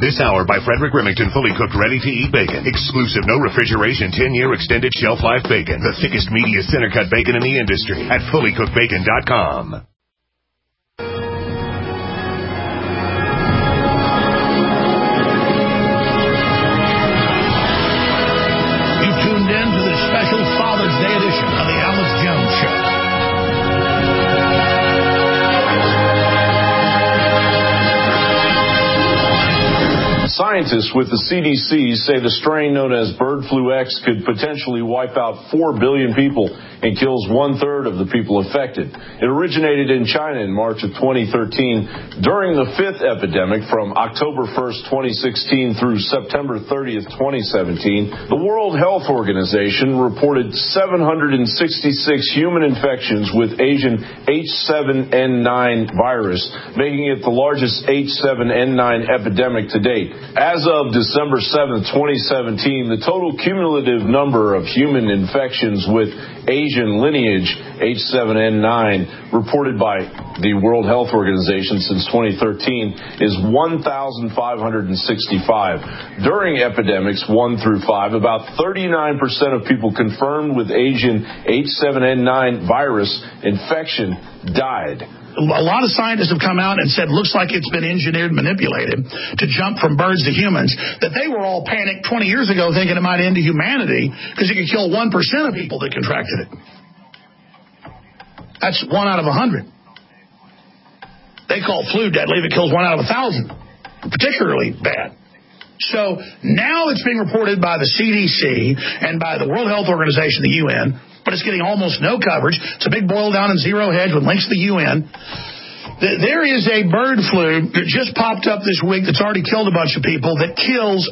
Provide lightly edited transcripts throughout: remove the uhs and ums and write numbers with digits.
This hour by Frederick Remington, fully cooked, ready-to-eat bacon. Exclusive, no refrigeration, 10-year extended shelf life bacon. The thickest, meatiest center-cut bacon in the industry at fullycookedbacon.com. You've tuned in to the special Father's Day edition of the Alex Jones Show. Scientists with the CDC say the strain known as bird flu X could potentially wipe out 4 billion people and kills 1/3 of the people affected. It originated in China in March of 2013 during the 5th epidemic from October 1st, 2016 through September 30th, 2017. The World Health Organization reported 766 human infections with Asian H7N9 virus, making it the largest H7N9 epidemic to date. As of December 7th, 2017, the total cumulative number of human infections with Asian lineage H7N9 reported by the World Health Organization since 2013 is 1,565. During epidemics 1 through 5, about 39% of people confirmed with Asian H7N9 virus infection died. A lot of scientists have come out and said, looks like it's been engineered, manipulated to jump from birds to humans, that they were all panicked 20 years ago thinking it might end humanity because it could kill 1% of people that contracted it. That's 1 out of 100. They call flu deadly if it kills 1 out of 1,000. Particularly bad. So now it's being reported by the CDC and by the World Health Organization, the UN, but it's getting almost no coverage. It's a big boil down and zero hedge with links to the UN. There is a bird flu that just popped up this week that's already killed a bunch of people that kills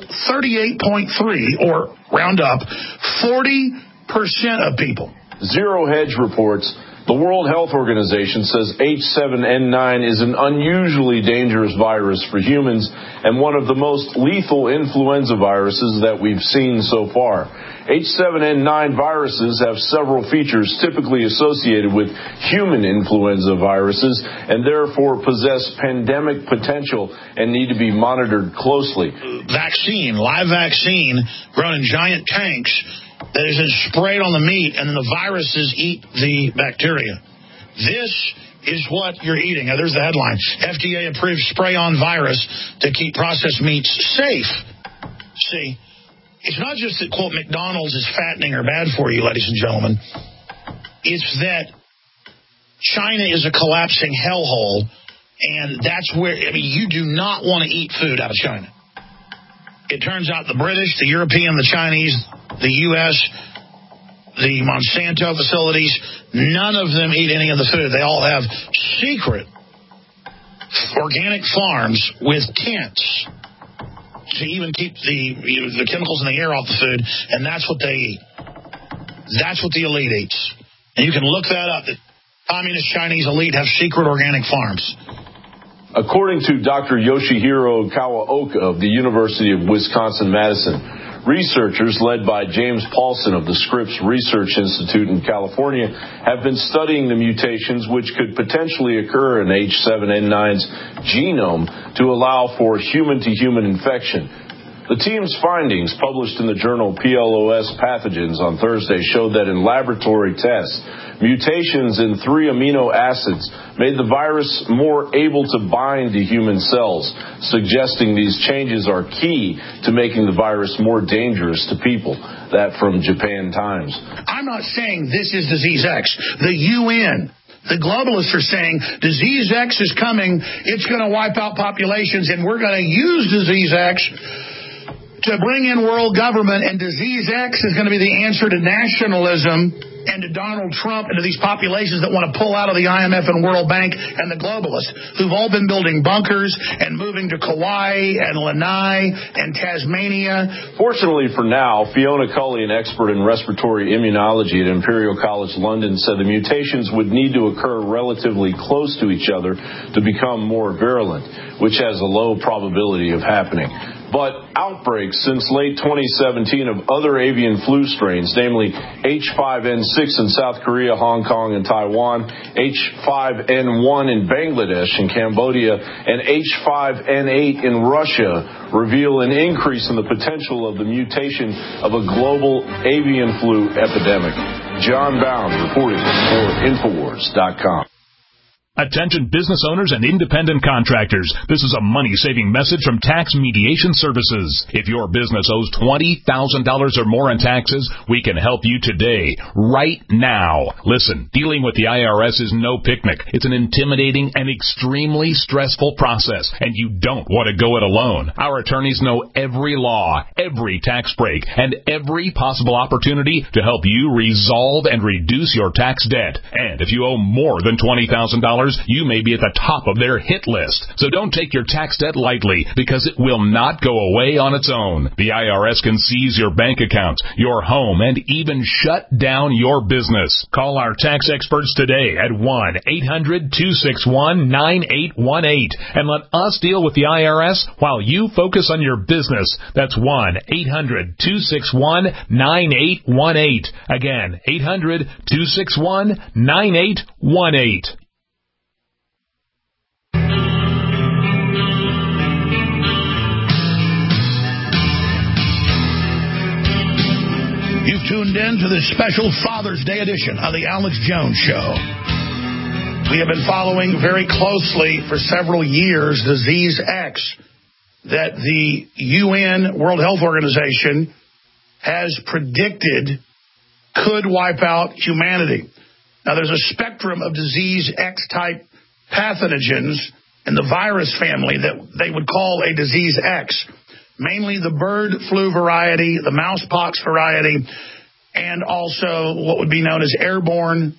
38.3, or round up, 40% of people. Zero Hedge reports the World Health Organization says H7N9 is an unusually dangerous virus for humans and one of the most lethal influenza viruses that we've seen so far. H7N9 viruses have several features typically associated with human influenza viruses and therefore possess pandemic potential and need to be monitored closely. Live vaccine grown in giant tanks that is sprayed on the meat, and then the viruses eat the bacteria. This is what you're eating. Now, there's the headline. FDA-approved spray-on virus to keep processed meats safe. See, it's not just that, quote, McDonald's is fattening or bad for you, ladies and gentlemen. It's that China is a collapsing hellhole, and that's where, you do not want to eat food out of China. It turns out the British, the European, the Chinese, the U.S., the Monsanto facilities, none of them eat any of the food. They all have secret organic farms with tents to even keep the chemicals in the air off the food, and that's what they eat. That's what the elite eats. And you can look that up. The communist Chinese elite have secret organic farms. According to Dr. Yoshihiro Kawaoka of the University of Wisconsin-Madison, researchers led by James Paulson of the Scripps Research Institute in California have been studying the mutations which could potentially occur in H7N9's genome to allow for human-to-human infection. The team's findings, published in the journal PLOS Pathogens on Thursday, showed that in laboratory tests, mutations in 3 amino acids made the virus more able to bind to human cells, suggesting these changes are key to making the virus more dangerous to people. That from Japan Times. I'm not saying this is disease X. The UN, the globalists are saying disease X is coming, it's going to wipe out populations, and we're going to use disease X to bring in world government, and disease X is going to be the answer to nationalism and to Donald Trump and to these populations that want to pull out of the IMF and World Bank and the globalists who've all been building bunkers and moving to Kauai and Lanai and Tasmania. Fortunately for now, Fiona Cully, an expert in respiratory immunology at Imperial College London, said the mutations would need to occur relatively close to each other to become more virulent, which has a low probability of happening. but outbreaks since late 2017 of other avian flu strains, namely H5N6 in South Korea, Hong Kong, and Taiwan, H5N1 in Bangladesh and Cambodia, and H5N8 in Russia, reveal an increase in the potential of the mutation of a global avian flu epidemic. John Bound reporting for Infowars.com. Attention business owners and independent contractors. This is a money-saving message from Tax Mediation Services. If your business owes $20,000 or more in taxes, we can help you today, right now. Listen, dealing with the IRS is no picnic. It's an intimidating and extremely stressful process, and you don't want to go it alone. Our attorneys know every law, every tax break, and every possible opportunity to help you resolve and reduce your tax debt. And if you owe more than $20,000, you may be at the top of their hit list. So don't take your tax debt lightly, because it will not go away on its own. The IRS can seize your bank accounts, your home, and even shut down your business. Call our tax experts today at 1-800-261-9818 and let us deal with the IRS while you focus on your business. That's 1-800-261-9818. Again, 800-261-9818. You've tuned in to this special Father's Day edition of the Alex Jones Show. We have been following very closely for several years Disease X that the UN World Health Organization has predicted could wipe out humanity. Now, there's a spectrum of Disease X-type pathogens in the virus family that they would call a Disease X. Mainly the bird flu variety, the mousepox variety, and also what would be known as airborne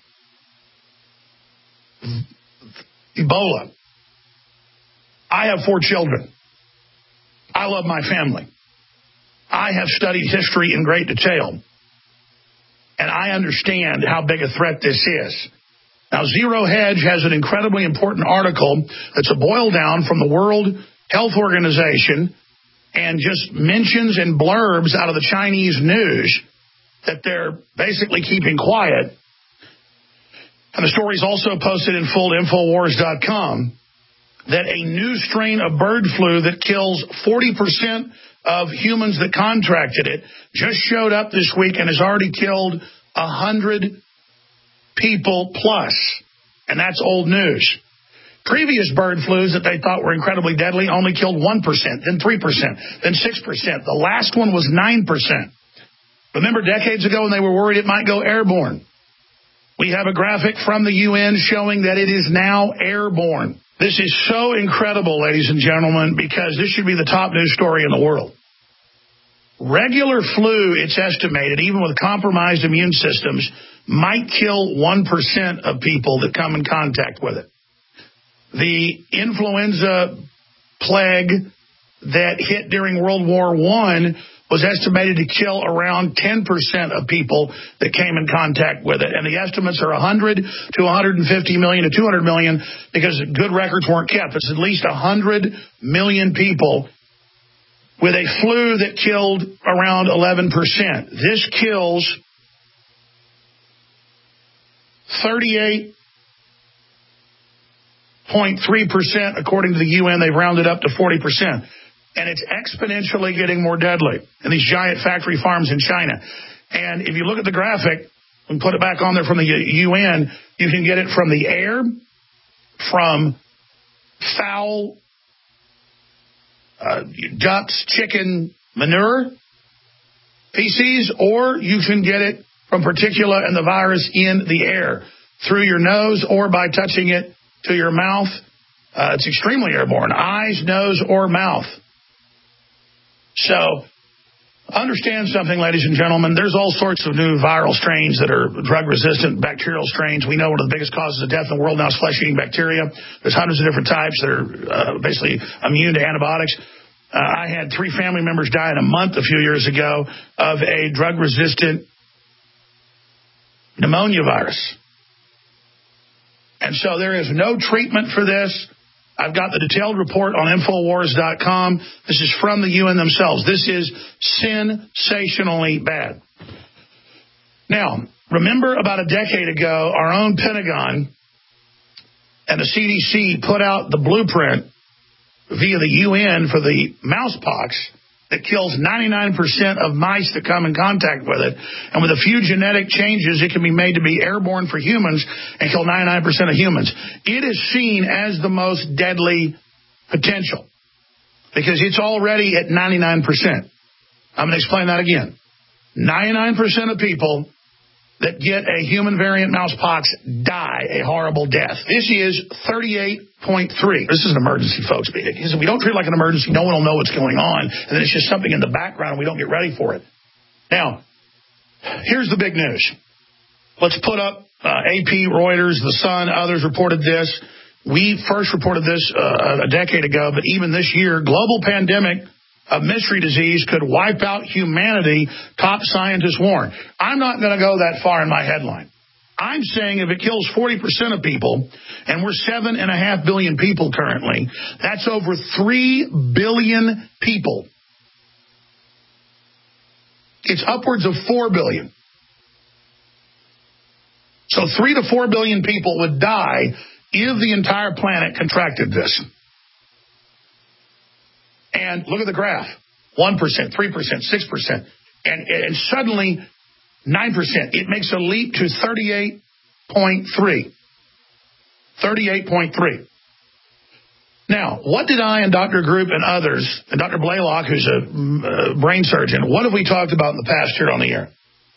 Ebola. I have 4 children. I love my family. I have studied history in great detail, and I understand how big a threat this is. Now, Zero Hedge has an incredibly important article that's a boil down from the World Health Organization and just mentions and blurbs out of the Chinese news that they're basically keeping quiet. And the story is also posted in full at Infowars.com that a new strain of bird flu that kills 40% of humans that contracted it just showed up this week and has already killed 100 people plus. And that's old news. Previous bird flus that they thought were incredibly deadly only killed 1%, then 3%, then 6%. The last one was 9%. Remember decades ago when they were worried it might go airborne? We have a graphic from the UN showing that it is now airborne. This is so incredible, ladies and gentlemen, because this should be the top news story in the world. Regular flu, it's estimated, even with compromised immune systems, might kill 1% of people that come in contact with it. The influenza plague that hit during World War I was estimated to kill around 10% of people that came in contact with it. And the estimates are 100 to 150 million to 200 million because good records weren't kept. It's at least 100 million people with a flu that killed around 11%. This kills 38.3%, according to the UN. They've rounded up to 40%. And it's exponentially getting more deadly in these giant factory farms in China. And if you look at the graphic and put it back on there from the UN, you can get it from the air, from foul ducks, chicken manure, feces, or you can get it from particula and the virus in the air through your nose or by touching it to your mouth. It's extremely airborne, eyes, nose, or mouth. So understand something, ladies and gentlemen. There's all sorts of new viral strains that are drug-resistant, bacterial strains. We know one of the biggest causes of death in the world now is flesh-eating bacteria. There's hundreds of different types that are basically immune to antibiotics. I had 3 family members die in a month a few years ago of a drug-resistant pneumonia virus. And so there is no treatment for this. I've got the detailed report on Infowars.com. This is from the UN themselves. This is sensationally bad. Now, remember about a decade ago, our own Pentagon and the CDC put out the blueprint via the UN for the mousepox that kills 99% of mice that come in contact with it. And with a few genetic changes, it can be made to be airborne for humans and kill 99% of humans. It is seen as the most deadly potential because it's already at 99%. I'm going to explain that again. 99% of people that get a human variant mousepox die a horrible death. This is 38.3. This is an emergency, folks. We don't treat it like an emergency. No one will know what's going on. And then it's just something in the background and we don't get ready for it. Now, here's the big news. Let's put up AP, Reuters, The Sun, others reported this. We first reported this a decade ago, but even this year, global pandemic of mystery disease could wipe out humanity, top scientists warn. I'm not going to go that far in my headline. I'm saying if it kills 40% of people, and we're 7.5 billion people currently, that's over 3 billion people. It's upwards of 4 billion. So 3 to 4 billion people would die if the entire planet contracted this. And look at the graph. 1%, 3%, 6%. And suddenly 9%. It makes a leap to 38.3. 38.3. Now, what did I and Dr. Group and others, and Dr. Blaylock, who's a brain surgeon, what have we talked about in the past here on the air?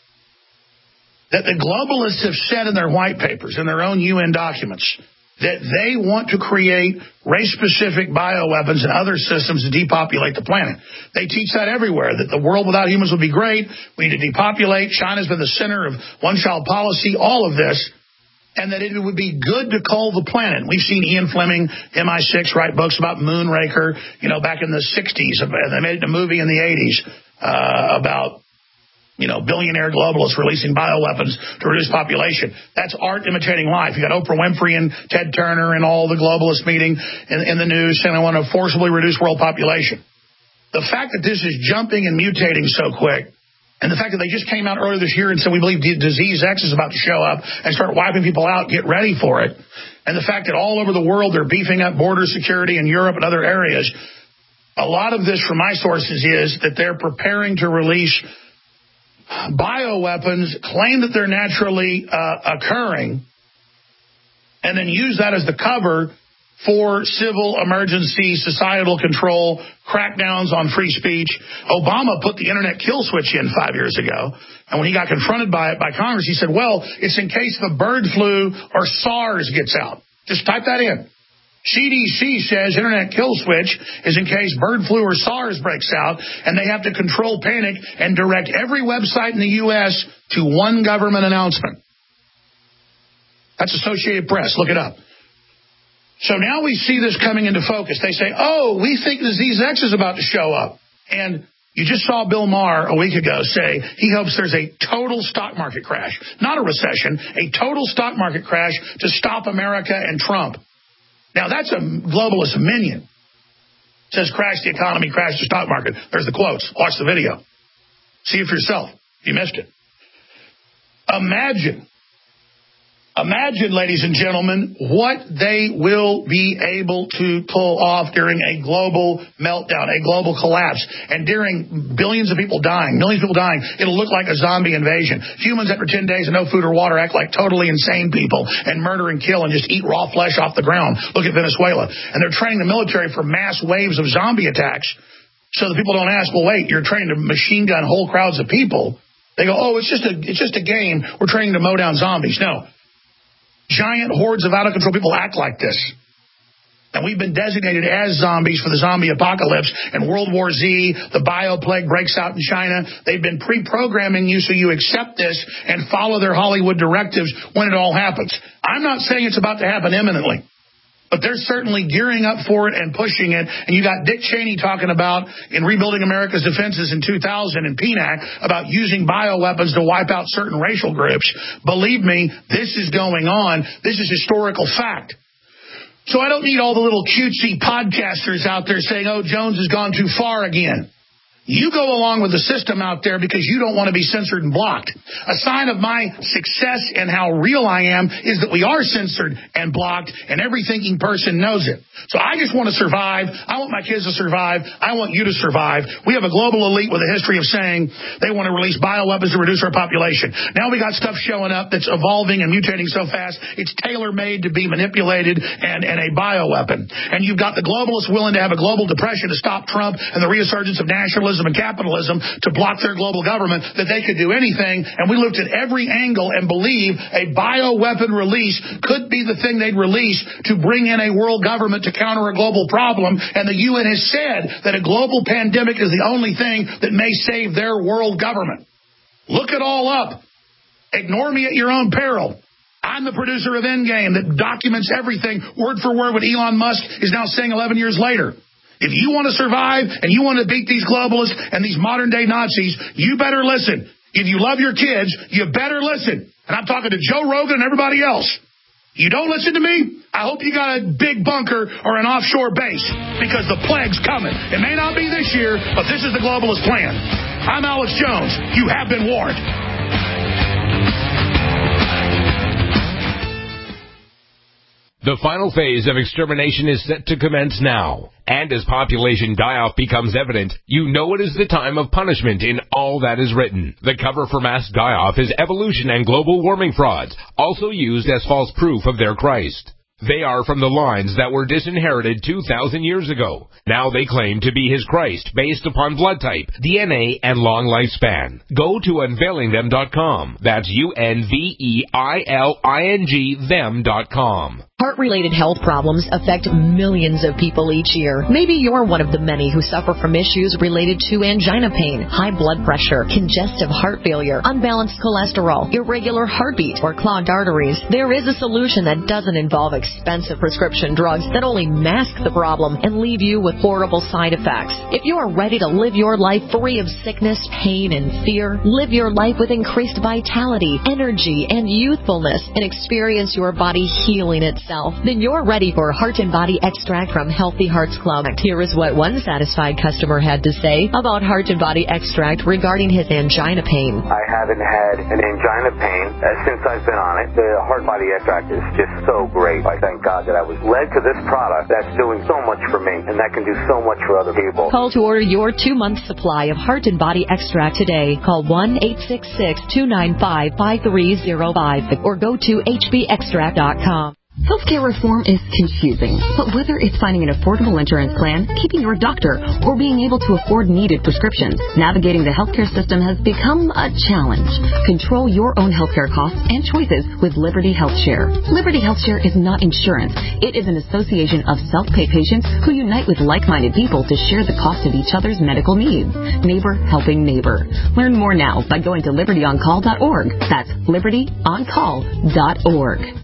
That the globalists have said in their white papers, in their own UN documents, that they want to create race-specific bioweapons and other systems to depopulate the planet. They teach that everywhere, that the world without humans would be great. We need to depopulate. China's been the center of one-child policy, all of this, and that it would be good to cull the planet. We've seen Ian Fleming, MI6, write books about Moonraker, back in the 60s. They made a movie in the 80s about billionaire globalists releasing bioweapons to reduce population. That's art imitating life. You got Oprah Winfrey and Ted Turner and all the globalists meeting in the news saying they want to forcibly reduce world population. The fact that this is jumping and mutating so quick, and the fact that they just came out earlier this year and said we believe disease X is about to show up and start wiping people out, get ready for it, and the fact that all over the world they're beefing up border security in Europe and other areas, a lot of this from my sources is that they're preparing to release bioweapons, claim that they're naturally occurring, and then use that as the cover for civil emergency, societal control, crackdowns on free speech. Obama put the internet kill switch in 5 years ago, and when he got confronted by it by Congress, he said, well, it's in case the bird flu or SARS gets out. Just type that in. CDC says internet kill switch is in case bird flu or SARS breaks out, and they have to control panic and direct every website in the U.S. to one government announcement. That's Associated Press. Look it up. So now we see this coming into focus. They say, oh, we think disease X is about to show up. And you just saw Bill Maher a week ago say he hopes there's a total stock market crash, not a recession, a total stock market crash to stop America and Trump. Now, that's a globalist minion. It says crash the economy, crash the stock market. There's the quotes. Watch the video. See it for yourself if you missed it. Imagine, ladies and gentlemen, what they will be able to pull off during a global meltdown, a global collapse, and during billions of people dying, millions of people dying. It'll look like a zombie invasion. Humans after 10 days of no food or water act like totally insane people and murder and kill and just eat raw flesh off the ground. Look at Venezuela. And they're training the military for mass waves of zombie attacks so that people don't ask, well, wait, you're training to machine gun whole crowds of people. They go, oh, it's just a game. We're training to mow down zombies. No. Giant hordes of out-of-control people act like this. And we've been designated as zombies for the zombie apocalypse. And World War Z, the bioplague breaks out in China. They've been pre-programming you so you accept this and follow their Hollywood directives when it all happens. I'm not saying it's about to happen imminently. But they're certainly gearing up for it and pushing it. And you got Dick Cheney talking about in Rebuilding America's Defenses in 2000 in PNAC about using bioweapons to wipe out certain racial groups. Believe me, this is going on. This is historical fact. So I don't need all the little cutesy podcasters out there saying, oh, Jones has gone too far again. You go along with the system out there because you don't want to be censored and blocked. A sign of my success and how real I am is that we are censored and blocked, and every thinking person knows it. So I just want to survive. I want my kids to survive. I want you to survive. We have a global elite with a history of saying they want to release bioweapons to reduce our population. Now we got stuff showing up that's evolving and mutating so fast, it's tailor-made to be manipulated and a bioweapon. And you've got the globalists willing to have a global depression to stop Trump and the resurgence of nationalism and capitalism to block their global government, that they could do anything. And we looked at every angle and believe a bioweapon release could be the thing they'd release to bring in a world government to counter a global problem. And the UN has said that a global pandemic is the only thing that may save their world government. Look it all up. Ignore me at your own peril. I'm the producer of Endgame that documents everything word for word what Elon Musk is now saying 11 years later. If you want to survive and you want to beat these globalists and these modern-day Nazis, you better listen. If you love your kids, you better listen. And I'm talking to Joe Rogan and everybody else. You don't listen to me, I hope you got a big bunker or an offshore base, because the plague's coming. It may not be this year, but this is the globalist plan. I'm Alex Jones. You have been warned. The final phase of extermination is set to commence now. And as population die-off becomes evident, you know it is the time of punishment in all that is written. The cover for mass die-off is evolution and global warming frauds, also used as false proof of their Christ. They are from the lines that were disinherited 2,000 years ago. Now they claim to be his Christ based upon blood type, DNA, and long lifespan. Go to unveilingthem.com. That's UNVEILING them.com. Heart-related health problems affect millions of people each year. Maybe you're one of the many who suffer from issues related to angina pain, high blood pressure, congestive heart failure, unbalanced cholesterol, irregular heartbeat, or clogged arteries. There is a solution that doesn't involve expensive prescription drugs that only mask the problem and leave you with horrible side effects. If you are ready to live your life free of sickness, pain, and fear, live your life with increased vitality, energy, and youthfulness, and experience your body healing itself, then you're ready for Heart and Body Extract from Healthy Hearts Club. Here is what one satisfied customer had to say about Heart and Body Extract regarding his angina pain. I haven't had an angina pain since I've been on it. The Heart Body Extract is just so great. I thank God that I was led to this product that's doing so much for me, and that can do so much for other people. Call to order your 2-month supply of Heart and Body Extract today. Call 1-866-295-5305 or go to hbextract.com. Healthcare reform is confusing, but whether it's finding an affordable insurance plan, keeping your doctor, or being able to afford needed prescriptions, navigating the healthcare system has become a challenge. Control your own healthcare costs and choices with Liberty HealthShare. Liberty HealthShare is not insurance. It is an association of self-pay patients who unite with like-minded people to share the cost of each other's medical needs. Neighbor helping neighbor. Learn more now by going to libertyoncall.org. That's libertyoncall.org.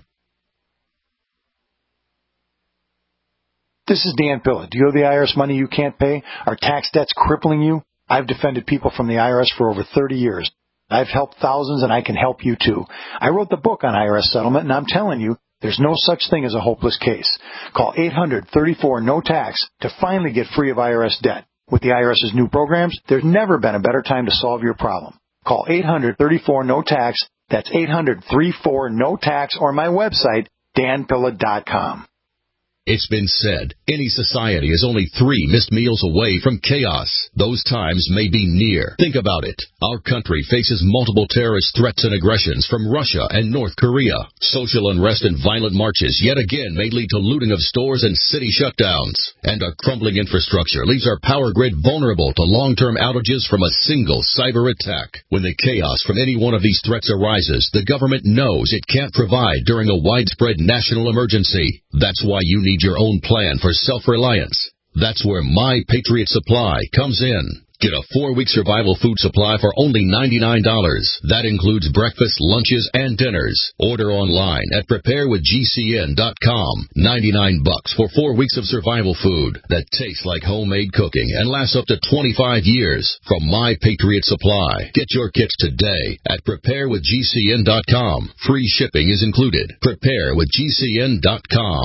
This is Dan Pilla. Do you owe the IRS money you can't pay? Are tax debts crippling you? I've defended people from the IRS for over 30 years. I've helped thousands, and I can help you too. I wrote the book on IRS settlement, and I'm telling you, there's no such thing as a hopeless case. Call 800-34-NO-TAX to finally get free of IRS debt. With the IRS's new programs, there's never been a better time to solve your problem. Call 800-34-NO-TAX. That's 800-34-NO-TAX, or my website, danpilla.com. It's been said, any society is only 3 missed meals away from chaos. Those times may be near. Think about it. Our country faces multiple terrorist threats and aggressions from Russia and North Korea. Social unrest and violent marches yet again may lead to looting of stores and city shutdowns. And a crumbling infrastructure leaves our power grid vulnerable to long-term outages from a single cyber attack. When the chaos from any one of these threats arises, the government knows it can't provide during a widespread national emergency. That's why you need your own plan for self-reliance. That's where My Patriot Supply comes in. Get a 4-week survival food supply for only $99. That includes breakfast, lunches, and dinners. Order online at preparewithgcn.com. $99 for 4 weeks of survival food that tastes like homemade cooking and lasts up to 25 years from My Patriot Supply. Get your kits today at preparewithgcn.com. Free shipping is included. Preparewithgcn.com.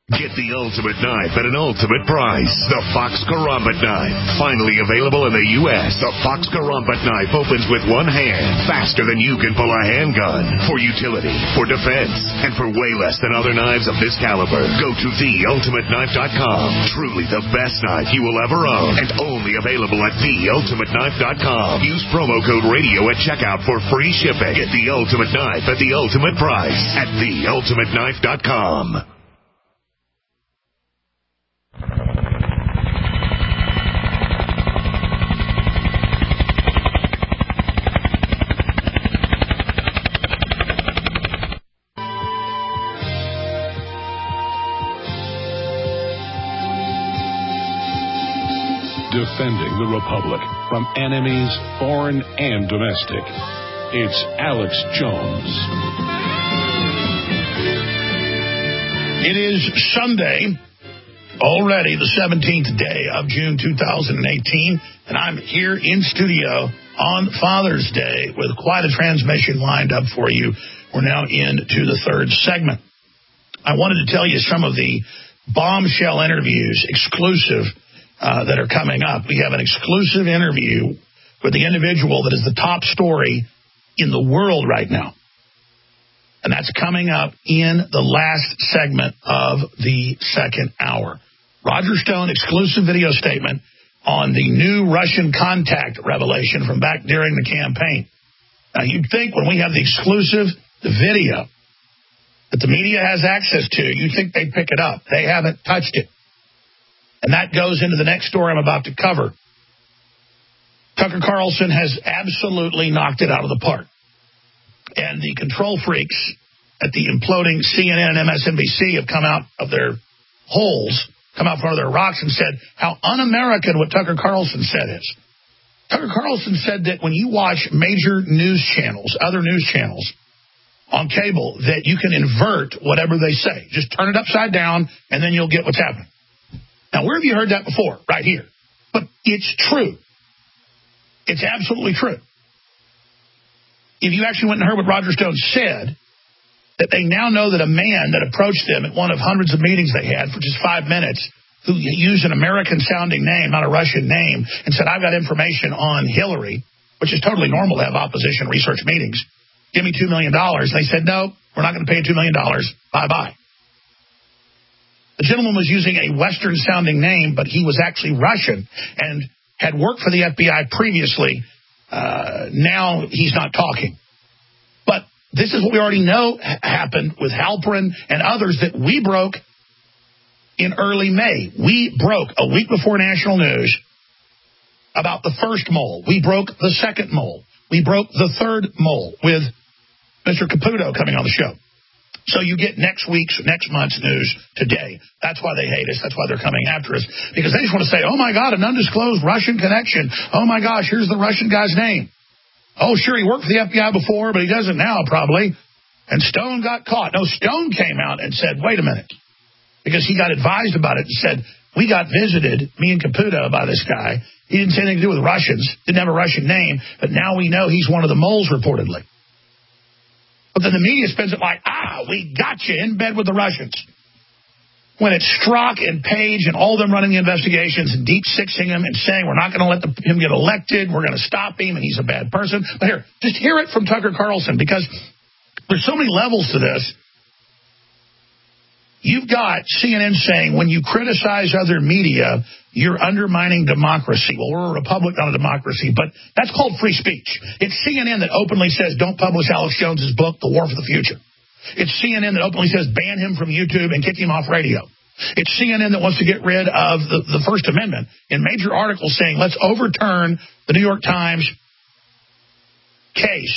Get the ultimate knife at an ultimate price. The Fox Karambit knife. Finally available in the U.S., the Fox Karambit knife opens with one hand, faster than you can pull a handgun. For utility, for defense, and for way less than other knives of this caliber. Go to theultimateknife.com. Truly the best knife you will ever own, and only available at theultimateknife.com. Use promo code radio at checkout for free shipping. Get the ultimate knife at the ultimate price at theultimateknife.com. Defending the Republic from enemies, foreign and domestic. It's Alex Jones. It is Sunday, already the 17th day of June 2018, and I'm here in studio on Father's Day with quite a transmission lined up for you. We're now into the third segment. I wanted to tell you some of the bombshell interviews, exclusive, that are coming up. We have an exclusive interview with the individual that is the top story in the world right now. And that's coming up in the last segment of the second hour. Roger Stone, exclusive video statement on the new Russian contact revelation from back during the campaign. Now, you'd think when we have the exclusive video that the media has access to, you'd think they'd pick it up. They haven't touched it. And that goes into the next story I'm about to cover. Tucker Carlson has absolutely knocked it out of the park. And the control freaks at the imploding CNN and MSNBC have come out of their holes, come out from under their rocks and said how un-American what Tucker Carlson said is. Tucker Carlson said that when you watch major news channels, other news channels on cable, that you can invert whatever they say. Just turn it upside down, and then you'll get what's happening. Now, where have you heard that before? Right here. But it's true. It's absolutely true. If you actually went and heard what Roger Stone said, that they now know that a man that approached them at one of hundreds of meetings they had for just 5 minutes, who used an American-sounding name, not a Russian name, and said, I've got information on Hillary, which is totally normal to have opposition research meetings. Give me $2 million. They said, no, we're not going to pay you $2 million. Bye-bye. The gentleman was using a Western-sounding name, but he was actually Russian and had worked for the FBI previously. Now he's not talking. But this is what we already know happened with Halperin and others that we broke in early May. We broke a week before national news about the first mole. We broke the second mole. We broke the third mole with Mr. Caputo coming on the show. So you get next month's news today. That's why they hate us. That's why they're coming after us. Because they just want to say, oh, my God, an undisclosed Russian connection. Oh, my gosh, here's the Russian guy's name. Oh, sure, he worked for the FBI before, but he doesn't now, probably. And Stone got caught. No, Stone came out and said, wait a minute. Because he got advised about it and said, we got visited, me and Caputo, by this guy. He didn't say anything to do with Russians. Didn't have a Russian name. But now we know he's one of the moles, reportedly. But then the media spends it like, we got you in bed with the Russians. When it's Strzok and Page and all them running the investigations and deep sixing him and saying we're not going to let him get elected, we're going to stop him, and he's a bad person. But here, just hear it from Tucker Carlson, because there's so many levels to this. You've got CNN saying when you criticize other media, you're undermining democracy. Well, we're a republic, not a democracy, but that's called free speech. It's CNN that openly says don't publish Alex Jones's book, The War for the Future. It's CNN that openly says ban him from YouTube and kick him off radio. It's CNN that wants to get rid of the First Amendment in major articles saying let's overturn the New York Times case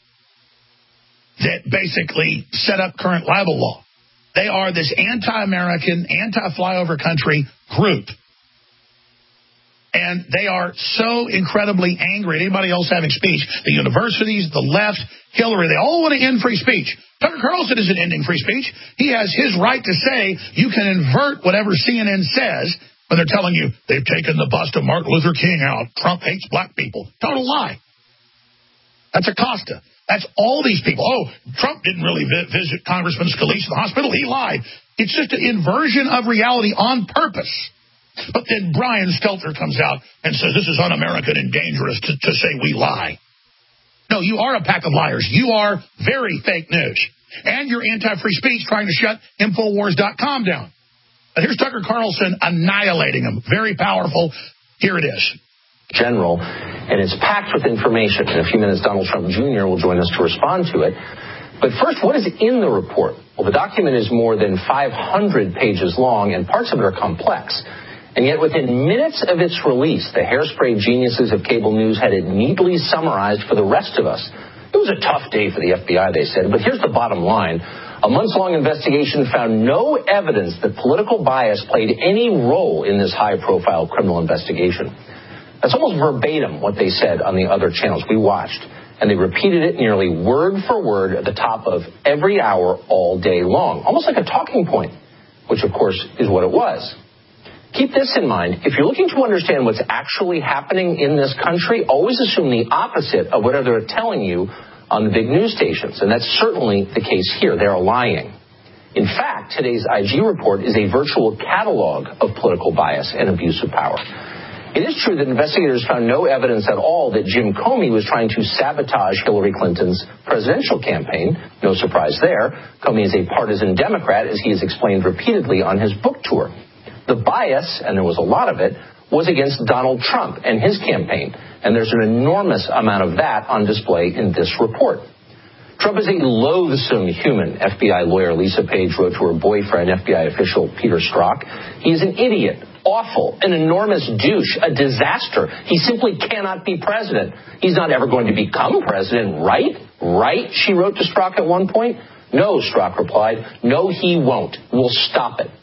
that basically set up current libel law. They are this anti-American, anti-flyover country group. And they are so incredibly angry at anybody else having speech. The universities, the left, Hillary, they all want to end free speech. Tucker Carlson isn't ending free speech. He has his right to say you can invert whatever CNN says when they're telling you they've taken the bust of Martin Luther King out. Trump hates black people. Total lie. That's Acosta. That's all these people. Oh, Trump didn't really visit Congressman Scalise in the hospital. He lied. It's just an inversion of reality on purpose. But then Brian Stelter comes out and says this is un-American and dangerous to say we lie. No, you are a pack of liars. You are very fake news. And you're anti-free speech trying to shut Infowars.com down. Here's Tucker Carlson annihilating them. Very powerful. Here it is. General, and it's packed with information. In a few minutes, Donald Trump Jr. will join us to respond to it. But first, what is in the report? Well, the document is more than 500 pages long, and parts of it are complex. And yet, within minutes of its release, the hairspray geniuses of cable news had it neatly summarized for the rest of us. It was a tough day for the FBI, they said, but here's the bottom line. A months-long investigation found no evidence that political bias played any role in this high-profile criminal investigation. That's almost verbatim what they said on the other channels we watched, and they repeated it nearly word for word at the top of every hour all day long, almost like a talking point, which, of course, is what it was. Keep this in mind. If you're looking to understand what's actually happening in this country, always assume the opposite of whatever they're telling you on the big news stations. And that's certainly the case here. They're lying. In fact, today's IG report is a virtual catalog of political bias and abuse of power. It is true that investigators found no evidence at all that Jim Comey was trying to sabotage Hillary Clinton's presidential campaign. No surprise there. Comey is a partisan Democrat, as he has explained repeatedly on his book tour. The bias, and there was a lot of it, was against Donald Trump and his campaign. And there's an enormous amount of that on display in this report. Trump is a loathsome human, FBI lawyer Lisa Page wrote to her boyfriend, FBI official Peter Strzok. He is an idiot, awful, an enormous douche, a disaster. He simply cannot be president. He's not ever going to become president, right? Right, she wrote to Strzok at one point. No, Strzok replied. No, he won't. We'll stop it.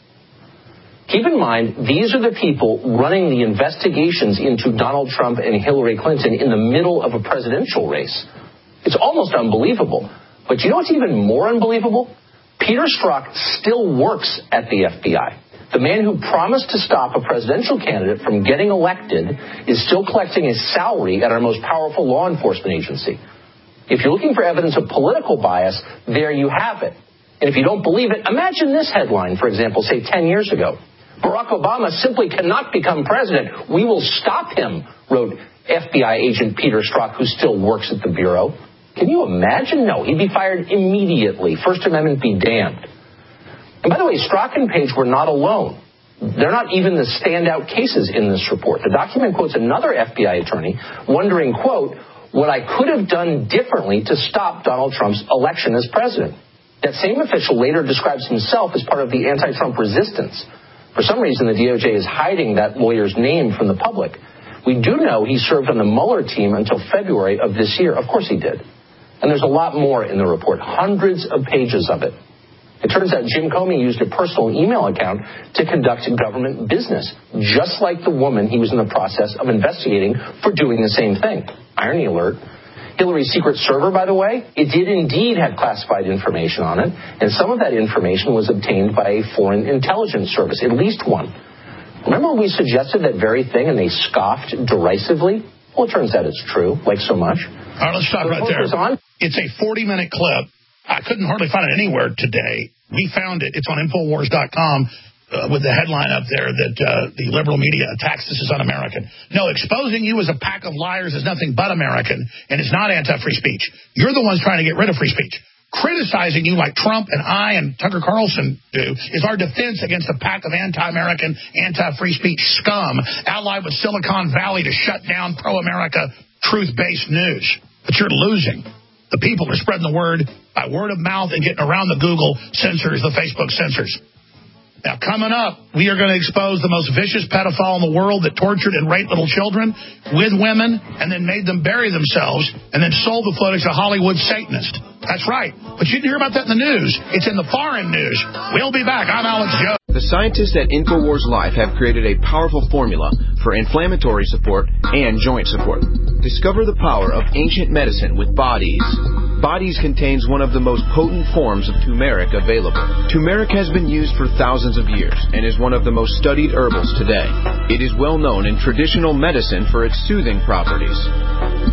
Keep in mind, these are the people running the investigations into Donald Trump and Hillary Clinton in the middle of a presidential race. It's almost unbelievable. But you know what's even more unbelievable? Peter Strzok still works at the FBI. The man who promised to stop a presidential candidate from getting elected is still collecting his salary at our most powerful law enforcement agency. If you're looking for evidence of political bias, there you have it. And if you don't believe it, imagine this headline, for example, say 10 years ago. Barack Obama simply cannot become president. We will stop him, wrote FBI agent Peter Strzok, who still works at the Bureau. Can you imagine? No, he'd be fired immediately. First Amendment be damned. And by the way, Strzok and Page were not alone. They're not even the standout cases in this report. The document quotes another FBI attorney wondering, quote, what I could have done differently to stop Donald Trump's election as president. That same official later describes himself as part of the anti-Trump resistance. For some reason, the DOJ is hiding that lawyer's name from the public. We do know he served on the Mueller team until February of this year. Of course he did. And there's a lot more in the report, hundreds of pages of it. It turns out Jim Comey used a personal email account to conduct government business, just like the woman he was in the process of investigating for doing the same thing. Irony alert. Hillary's secret server, by the way, it did indeed have classified information on it, and some of that information was obtained by a foreign intelligence service, at least one. Remember when we suggested that very thing and they scoffed derisively? Well, it turns out it's true, like so much. All right, let's stop right there. It's a 40-minute clip. I couldn't hardly find it anywhere today. We found it. It's on Infowars.com. With the headline up there that the liberal media attacks this as un-American. No, exposing you as a pack of liars is nothing but American, and it's not anti-free speech. You're the ones trying to get rid of free speech. Criticizing you like Trump and I and Tucker Carlson do is our defense against a pack of anti-American, anti-free speech scum allied with Silicon Valley to shut down pro-America, truth-based news. But you're losing. The people are spreading the word by word of mouth and getting around the Google censors, the Facebook censors. Now, coming up, we are going to expose the most vicious pedophile in the world that tortured and raped little children with women and then made them bury themselves and then sold the footage to Hollywood Satanists. That's right. But you didn't hear about that in the news. It's in the foreign news. We'll be back. I'm Alex Jones. The scientists at InfoWars Life have created a powerful formula for inflammatory support and joint support. Discover the power of ancient medicine with Bodies. Bodies contains one of the most potent forms of turmeric available. Turmeric has been used for thousands of years and is one of the most studied herbals today. It is well known in traditional medicine for its soothing properties.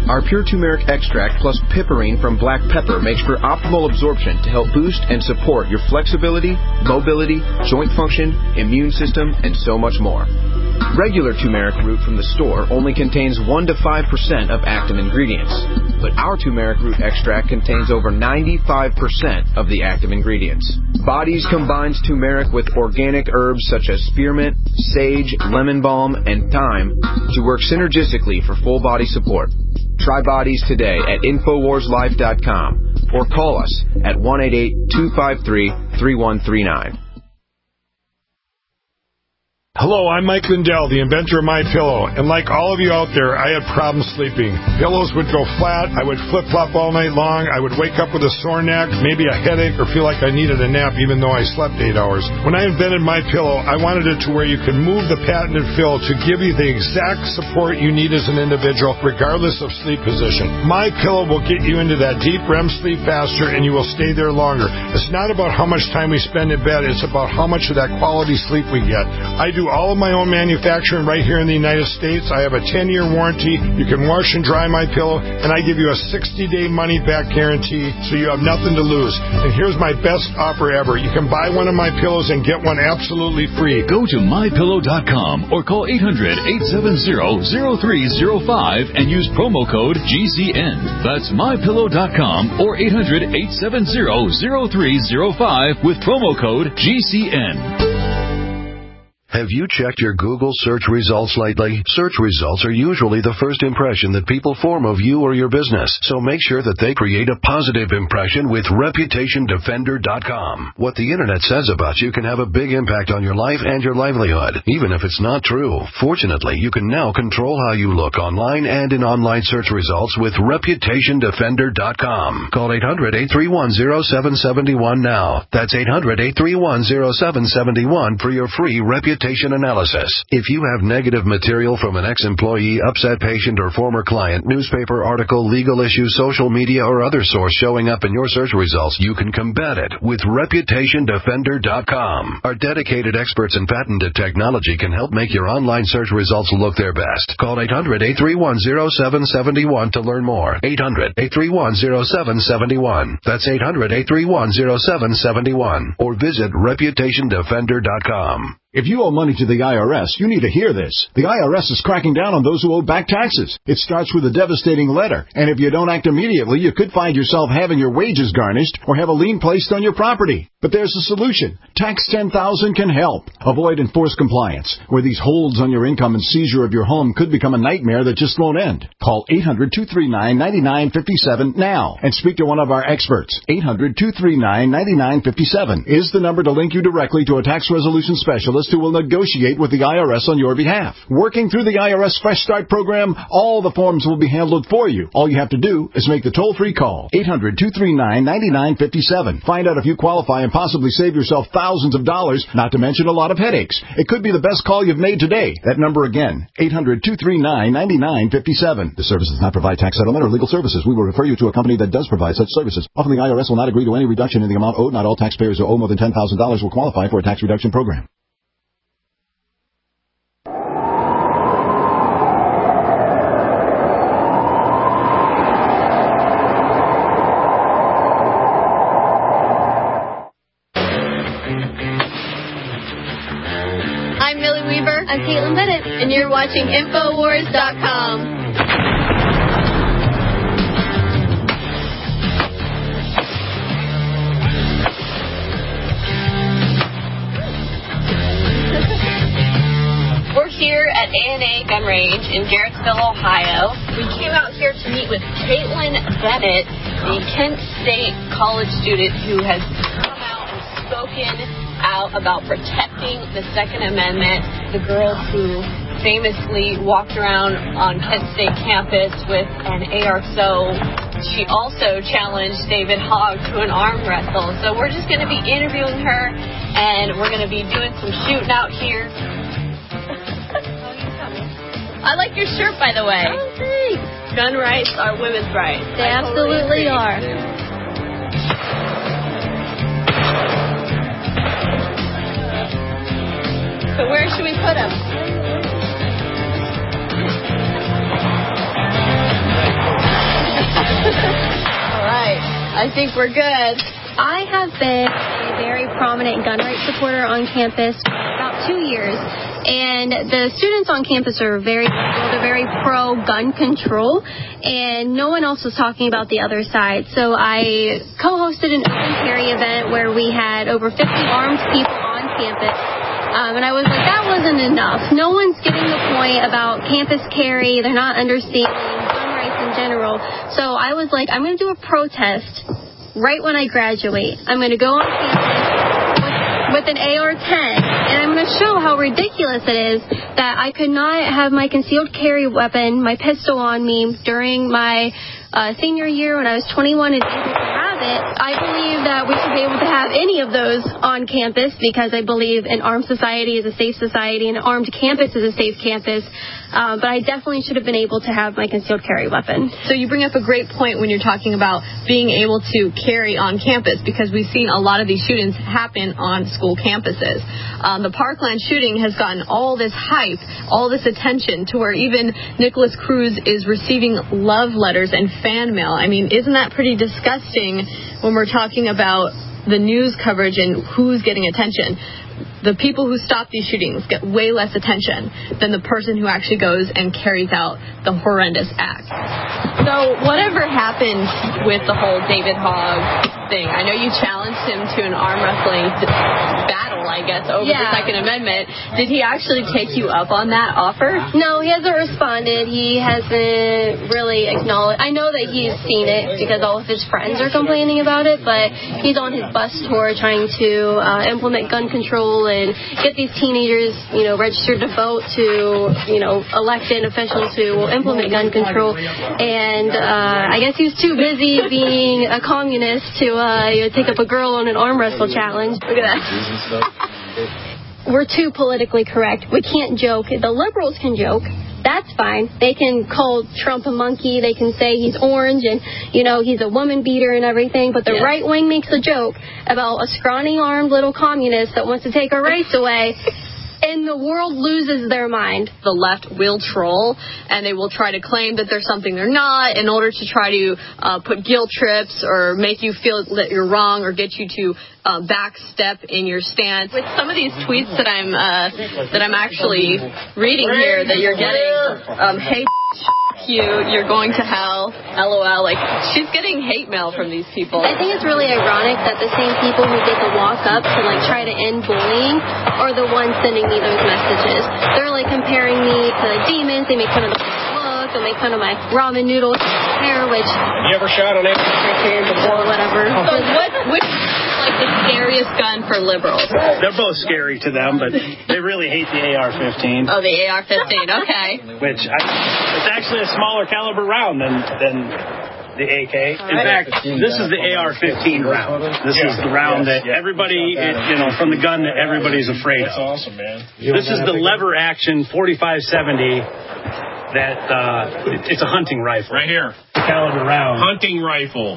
Our pure turmeric extract plus piperine from black pepper makes for optimal absorption to help boost and support your flexibility, mobility, joint function, immune system, and so much more. Regular turmeric root from the store only contains 1 to 5% of active ingredients, but our turmeric root extract contains over 95% of the active ingredients. Bodies combines turmeric with organic herbs such as spearmint, sage, lemon balm, and thyme to work synergistically for full body support. Try Bodies today at InfoWarsLife.com or call us at 1-888-253-3139. Hello, I'm Mike Lindell, the inventor of MyPillow, and like all of you out there, I had problems sleeping. Pillows would go flat, I would flip-flop all night long, I would wake up with a sore neck, maybe a headache, or feel like I needed a nap even though I slept 8 hours. When I invented MyPillow, I wanted it to where you could move the patented fill to give you the exact support you need as an individual, regardless of sleep position. MyPillow will get you into that deep REM sleep faster, and you will stay there longer. It's not about how much time we spend in bed, it's about how much of that quality sleep we get. I do all of my own manufacturing right here in the United States. I have a 10-year warranty. You can wash and dry my pillow, and I give you a 60-day money-back guarantee, so you have nothing to lose. And here's my best offer ever. You can buy one of my pillows and get one absolutely free. Go to MyPillow.com or call 800-870-0305 and use promo code GCN. That's MyPillow.com or 800-870-0305 with promo code GCN. Have you checked your Google search results lately? Search results are usually the first impression that people form of you or your business, so make sure that they create a positive impression with ReputationDefender.com. What the Internet says about you can have a big impact on your life and your livelihood, even if it's not true. Fortunately, you can now control how you look online and in online search results with ReputationDefender.com. Call 800-831-0771 now. That's 800-831-0771 for your free reputation analysis. If you have negative material from an ex-employee, upset patient, or former client, newspaper article, legal issue, social media, or other source showing up in your search results, you can combat it with ReputationDefender.com. Our dedicated experts in patented technology can help make your online search results look their best. Call 800-831-0771 to learn more. 800-831-0771. That's 800-831-0771. Or visit ReputationDefender.com. If you owe money to the IRS, you need to hear this. The IRS is cracking down on those who owe back taxes. It starts with a devastating letter, and if you don't act immediately, you could find yourself having your wages garnished or have a lien placed on your property. But there's a solution. Tax 10,000 can help. Avoid enforced compliance, where these holds on your income and seizure of your home could become a nightmare that just won't end. Call 800-239-9957 now and speak to one of our experts. 800-239-9957 is the number to link you directly to a tax resolution specialist who will negotiate with the IRS on your behalf. Working through the IRS Fresh Start program, all the forms will be handled for you. All you have to do is make the toll-free call. 800-239-9957. Find out if you qualify and possibly save yourself thousands of dollars, not to mention a lot of headaches. It could be the best call you've made today. That number again, 800-239-9957. The service does not provide tax settlement or legal services. We will refer you to a company that does provide such services. Often the IRS will not agree to any reduction in the amount owed. Not all taxpayers who owe more than $10,000 will qualify for a tax reduction program. I'm Caitlin Bennett, and you're watching Infowars.com. We're here at A&A Gun Range in Garrettsville, Ohio. We came out here to meet with Caitlin Bennett, the Kent State college student who has come out and spoken out about protecting the Second Amendment, the girl who famously walked around on Kent State campus with an AR-so. She also challenged David Hogg to an arm wrestle. So we're just going to be interviewing her, and we're going to be doing some shooting out here. I like your shirt, by the way. Oh, thanks. Gun rights are women's rights. They absolutely are. So where should we put them? I think we're good. I have been a very prominent gun rights supporter on campus for about 2 years, and the students on campus are they're very pro-gun control, and no one else was talking about the other side. So I co-hosted an open carry event where we had over 50 armed people on campus, and I was like, that wasn't enough. No one's getting the point about campus carry. They're not understanding gun rights in general. So I was like, I'm going to do a protest right when I graduate. I'm going to go on campus with an AR-10, and I'm going to show how ridiculous it is that I could not have my concealed carry weapon, my pistol on me during my senior year when I was 21 and able to have it. I believe that we should be able to have any of those on campus because I believe an armed society is a safe society and an armed campus is a safe campus. But I definitely should have been able to have my concealed carry weapon. So you bring up a great point when you're talking about being able to carry on campus, because we've seen a lot of these shootings happen on school campuses. The Parkland shooting has gotten all this hype, all this attention, to where even Nicholas Cruz is receiving love letters and fan mail. I mean, isn't that pretty disgusting when we're talking about the news coverage and who's getting attention? The people who stop these shootings get way less attention than the person who actually goes and carries out the horrendous act. So whatever happened with the whole David Hogg thing, I know you challenged him to an arm wrestling battle, I guess, over the Second Amendment. Did he actually take you up on that offer? No, he hasn't responded. He hasn't really acknowledged. I know that he's seen it because all of his friends are complaining about it, but he's on his bus tour trying to implement gun control and get these teenagers, registered to vote, to, elected officials who will implement gun control. And I guess he was too busy being a communist to take up a girl on an arm wrestle challenge. Look at that. We're too politically correct. We can't joke. The liberals can joke. That's fine. They can call Trump a monkey. They can say he's orange and, he's a woman beater and everything. But the right wing makes a joke about a scrawny armed little communist that wants to take our rights away. And the world loses their mind. The left will troll, and they will try to claim that there's something they're not in order to try to put guilt trips or make you feel that you're wrong or get you to backstep in your stance. With some of these tweets that I'm actually reading here that you're getting, hey, you're going to hell, LOL. Like, she's getting hate mail from these people. I think it's really ironic that the same people who get the walk up to try to end bullying are the ones sending me those messages. They're comparing me to demons. They make fun of the look. They make fun of my ramen noodle hair, which you ever shot an AR-15 before? Whatever. So which is the scariest gun for liberals? They're both scary to them, but they really hate the AR-15. Oh, the AR-15. Okay. It's actually a smaller caliber round than the AK. In fact, this is the AR-15 round. This is the round that everybody, from the gun that everybody's afraid of. That's awesome, man. This is the lever action 4570. It's a hunting rifle. Right here. Caliber round. Hunting rifle.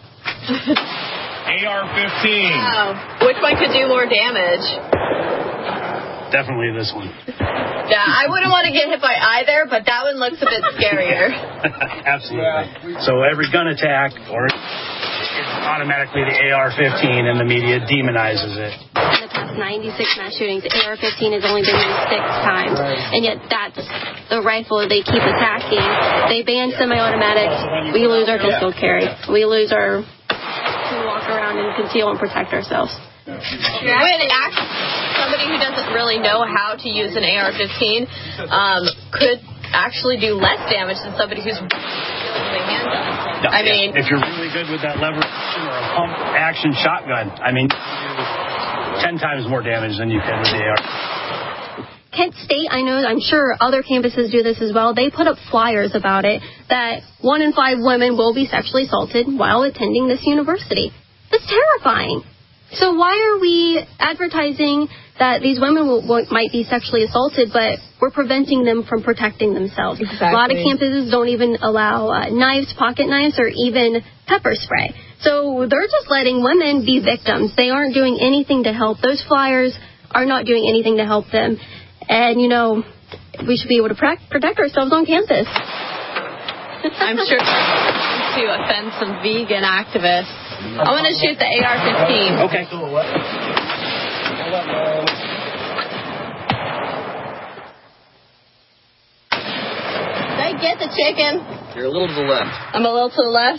AR-15. Wow. Which one could do more damage? Definitely this one. Yeah, I wouldn't want to get hit by either, but that one looks a bit scarier. Absolutely. So every gun attack, or automatically the AR-15, and the media demonizes it. In the past 96 mass shootings, the AR-15 has only been used 6 times, and yet that's the rifle they keep attacking. They ban semi-automatics. We lose our concealed carry. We lose our to walk around and conceal and protect ourselves. When somebody who doesn't really know how to use an AR-15 could actually do less damage than somebody who's using a handgun. I mean, if you're really good with that lever action or a pump action shotgun, you do 10 times more damage than you can with the AR. Kent State, I'm sure other campuses do this as well. They put up flyers about it that 1 in 5 women will be sexually assaulted while attending this university. That's terrifying. So why are we advertising that these women might be sexually assaulted, but we're preventing them from protecting themselves? Exactly. A lot of campuses don't even allow knives, pocket knives, or even pepper spray. So they're just letting women be victims. They aren't doing anything to help. Those flyers are not doing anything to help them. And, we should be able to protect ourselves on campus. I'm sure to offend some vegan activists. I'm going to shoot the AR-15. Okay. Did I get the chicken? You're a little to the left. I'm a little to the left.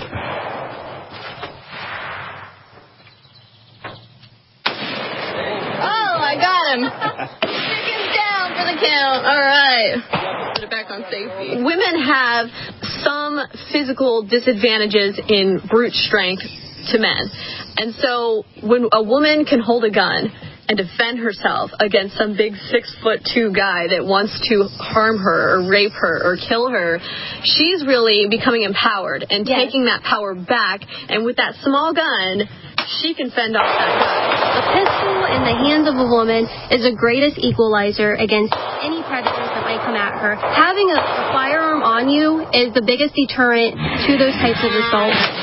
Oh, I got him. Chicken's down for the count. All right. Put it back on safety. Women have some physical disadvantages in brute strength to men. And so when a woman can hold a gun and defend herself against some big 6'2" guy that wants to harm her or rape her or kill her, she's really becoming empowered and taking that power back. And with that small gun, she can fend off that guy. A pistol in the hands of a woman is the greatest equalizer against any predators that might come at her. Having a firearm on you is the biggest deterrent to those types of assaults.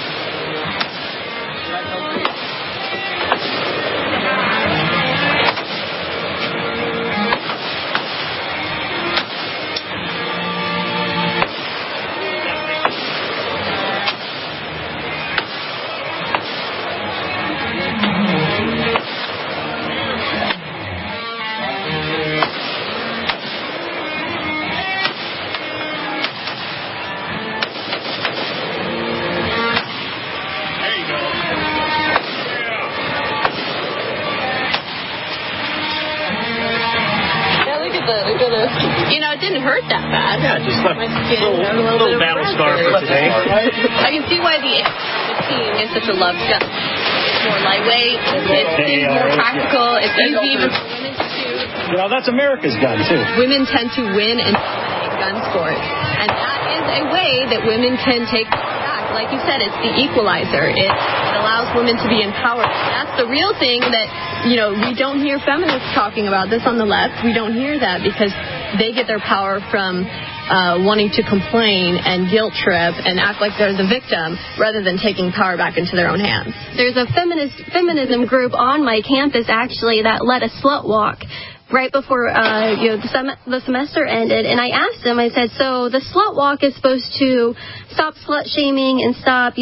It didn't hurt that bad. Yeah, just my skin a little battle scar for today. I can see why the AR-15 is such a loved gun. It's more lightweight. It seems more practical. It's easy even for women to shoot. Well, that's America's gun, too. Women tend to win and dominate gun sports. And that is a way that women can take power back. Like you said, it's the equalizer. It allows women to be empowered. That's the real thing that, we don't hear feminists talking about this on the left. We don't hear that because they get their power from wanting to complain and guilt trip and act like they're the victim rather than taking power back into their own hands. There's a feminism group on my campus, actually, that led a slut walk right before the semester ended. And I asked them, I said, so the slut walk is supposed to stop slut shaming and stop,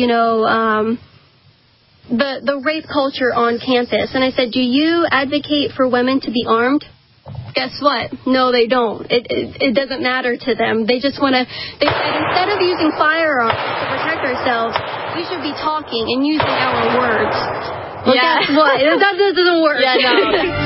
the rape culture on campus. And I said, do you advocate for women to be armed? Guess what? No, they don't. It doesn't matter to them. They just want to. They said instead of using firearms to protect ourselves, we should be talking and using our words. Well, guess what? That doesn't work. Yeah, no.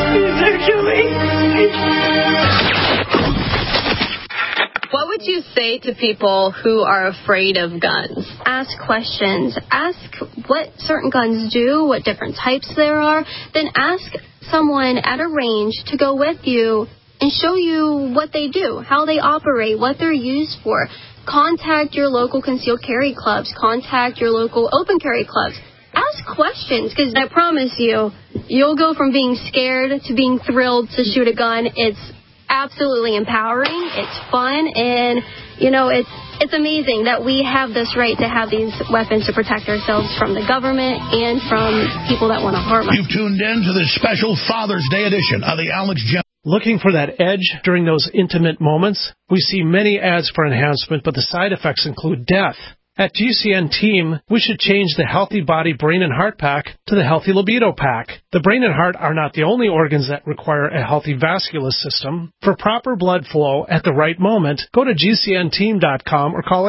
What would you say to people who are afraid of guns? Ask questions. Ask what certain guns do, what different types there are. Then ask someone at a range to go with you and show you what they do, how they operate, what they're used for. Contact your local concealed carry clubs. Contact your local open carry clubs. Ask questions, because I promise you, you'll go from being scared to being thrilled to shoot a gun. It's absolutely empowering. It's fun, and it's amazing that we have this right to have these weapons to protect ourselves from the government and from people that want to harm us. You've tuned in to this special Father's Day edition of the Alex Jones. Looking for that edge during those intimate moments? We see many ads for enhancement, but the side effects include death. At GCN Team, we should change the Healthy Body, Brain, and Heart Pack to the Healthy Libido Pack. The brain and heart are not the only organs that require a healthy vascular system. For proper blood flow at the right moment, go to GCNteam.com or call